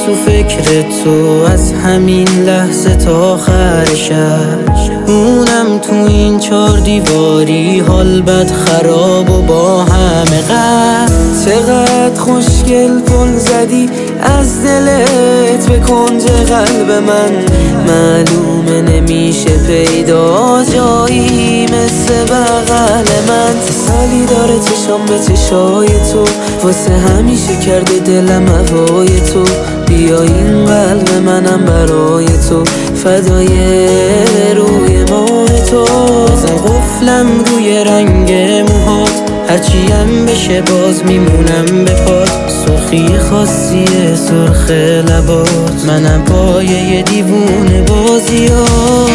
تو فکر تو از همین لحظه تا آخر شب. اونم تو این 4 دیواری حال بد خراب و با همه غم. چقدر خوشگل پل زدی از دلت به کنج قلب من. معلومه نمیشه پیدا جایی مثل بغل من. سالی داره چشام به چشای تو، واسه همیشه کرده دلم هوای تو. بیا این قلب منم برای تو، فدای روی ماه تو. بزن قفلم روی رنگ موهات، هرچی هم بشه باز میمونم به پات. سرخی خاصی سرخ لبات، منم پایه دیوونه بازیات.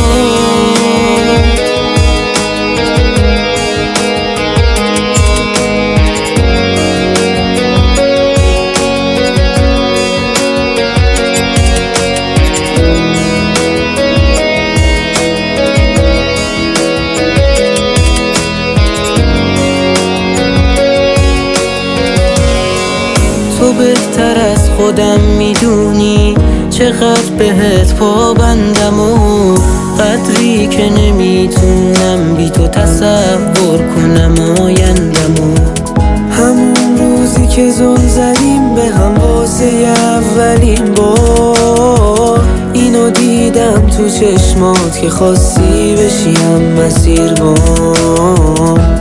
تو بهتر از خودم میدونی چقدر بهت پابندم و قدری که نمیتونم بی تو تصور کنم آیندمو. همون روزی که زل زدیم به هم واسه اولین بار، اینو دیدم تو چشمات که خواستی بشیم مسیربان.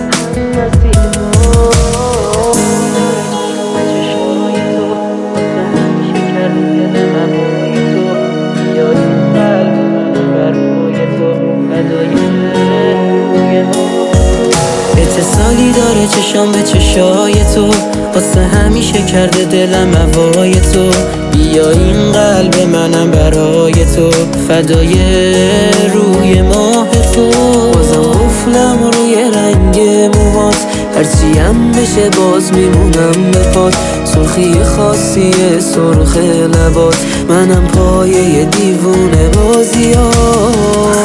اتصالی داره چشام به چشای تو، واسه همیشه کرده دلم هوای تو. بیا این قلب منم برای تو، فدای روی ماه تو. بازم قفلم روی رنگ موهات، هرچی هم بشه باز میمونم به پات. سرخی خاصی سرخ لبات، منم پایه دیوونه بازیات.